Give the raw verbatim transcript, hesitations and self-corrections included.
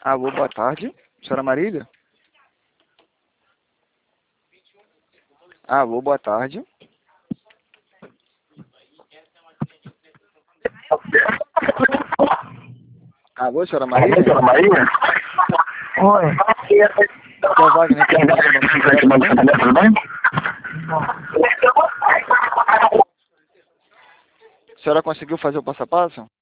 Alô, boa tarde. Senhora Marília? Alô, boa tarde. Alô, senhora Marília? Alô, senhora Marília? Oi. Aqui é o Wagner, que é o Banco Santander, tudo bem? Tudo bem? A senhora conseguiu fazer o passo a passo?